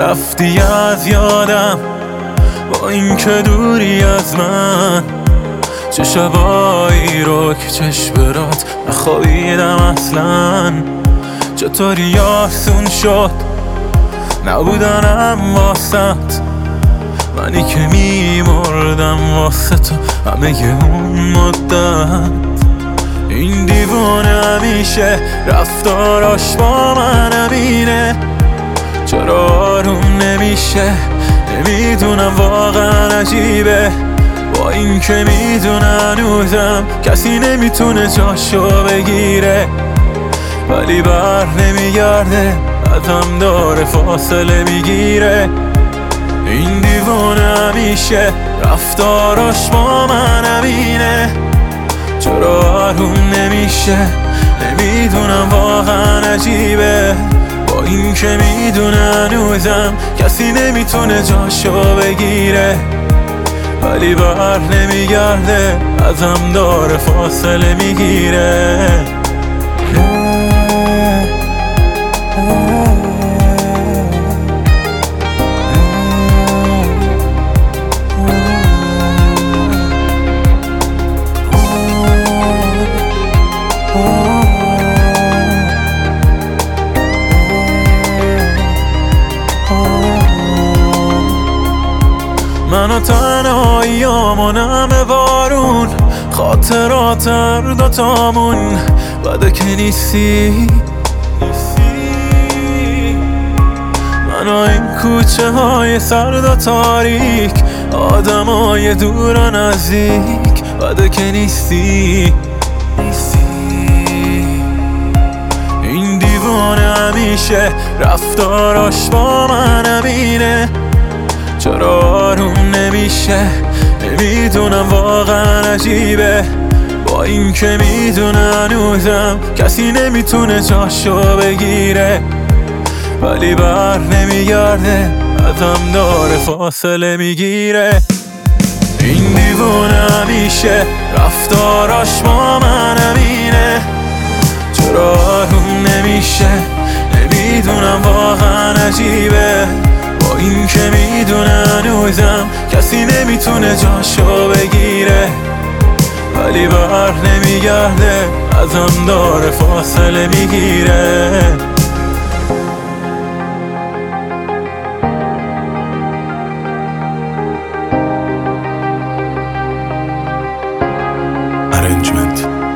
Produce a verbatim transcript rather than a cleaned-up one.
رفتی از یادم با این که دوری از من. چه شبایی رو که چشم برات نخوابیدم اصلا. چطوری آسون شد نبودنم واسط، منی که میمردم واسه تو همه اون مدت. این دیوانه همیشه رفتاراش با من همینه، چرا آروم نمیشه نمیدونم، واقعا عجیبه. با این که میدونه هنوزم کسی نمیتونه جاشو بگیره، ولی بر نمیگرده ازم داره فاصله میگیره. این دیوانه همیشه رفتاراش با من همینه، چرا آروم نمیشه نمیدونم، واقعا عجیبه. با این که میدونه هنوزم کسی نمیتونه جاشو بگیره، ولی بر نمیگرده ازم داره فاصله میگیره. من و تنهاییام و نم بارون، خاطرات هر دوتامون بده که نیستی. من و این کوچه های سرد و تاریک، آدم های دور و نزدیک بده که نیستی. این دیوانه همیشه رفتاراش با من همینه، چرا آروم نمیشه نمیدونم، واقعا عجیبه. با این که میدونه هنوزم کسی نمیتونه جاشو بگیره، ولی بر نمیگرده ازم داره فاصله میگیره. این دیوانه همیشه رفتاراش با من همینه، چرا آروم نمیشه نمیدونم، واقعا عجیبه. با این که میدونه هنوزم کسی نمیتونه جاشو بگیره، ولی بر نمیگرده ازم داره فاصله میگیره. Arrangement